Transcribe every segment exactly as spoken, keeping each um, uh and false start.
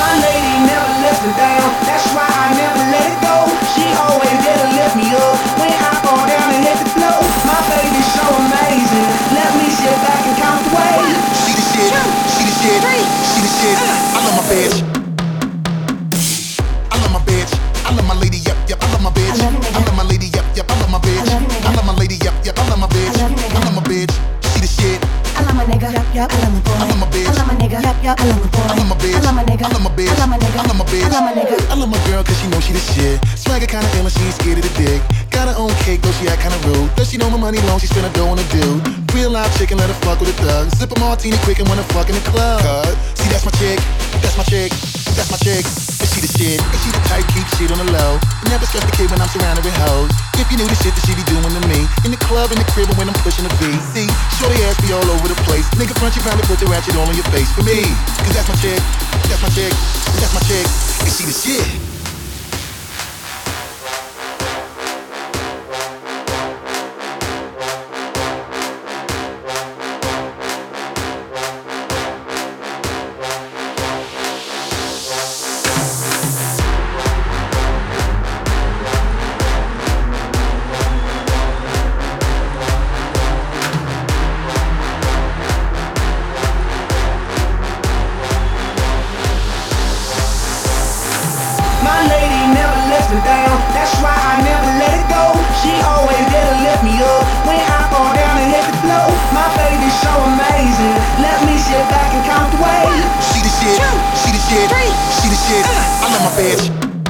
My lady never lets me down, that's why I never let it go. She always there to lift me up when I fall down and hit the floor. My baby's so amazing, let me sit back and count the ways. She the shit, she the shit, she the shit. I love my bitch. I love my bitch. I love my lady, yep, yep. I love my bitch. I love my lady, yep, yep. I love my bitch. I love my lady, yep, yep. I love my bitch. I love my bitch. She the shit. I love my nigga, yup, yup, I love my boy. I love my bitch. I love my nigga, yup, yup, I love my boy. I love my bitch. I love my nigga, I love my bitch. I love my nigga, I love my bitch. I love my nigga. I love my girl cause she know she the shit. Swagger kinda ill and she ain't scared of the dick. Got her own cake though she act kinda rude. Does she know my money long, she spend her dough on a dude. Real live chicken, let her fuck with a thug. Sip a martini quick and wanna fuck in the club. Cause, see that's my chick, that's my chick, that's my chick. And she the shit, and she the type keep shit on the low. Never stress the kid when I'm surrounded with hoes. If you knew the shit that she be doing to me. In the club, in the crib, and when I'm pushing the beat. See, shorty ass be all over the place. Nigga front you round and put the ratchet all on your face. For me, cause that's my chick, that's my chick, that's my chick. And she the shit. My lady never lets me down, that's why I never let it go. She always there to lift me up when I fall down and hit the floor. My baby's so amazing, let me sit back and count the ways. She the shit, she the shit, she the shit. I love my bitch.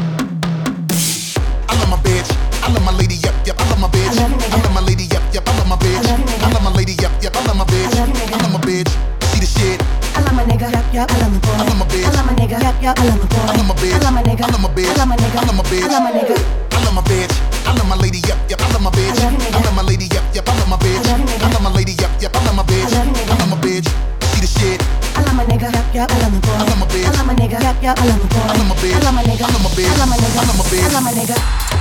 I love my bitch. I love my lady, yep, yep. I love my bitch. I love my lady, yep, yep. I love my bitch. I love my lady, yep, yep. I love my bitch. I love my bitch. She the shit. I love my nigga, yup, yup, I love my boy. I love my bitch. I love my nigga, yup, yup, I love my boy. I love my bitch. I love my nigga, I love my bitch. I love my nigga, I love my bitch. I love my nigga. I love my bitch. I love my lady, yep, yep. I love my bitch. I love my lady, yep, yep. I love my bitch. I love my lady, yep, yep. I love my bitch. I love my bitch. She the shit. I love my nigga, yup, yup, I love my boy. I love my bitch. I love my nigga, yup, yup, I love my boy. I love my bitch. I love my nigga, I love my bitch. I love my nigga, I love my bitch. I love my nigga.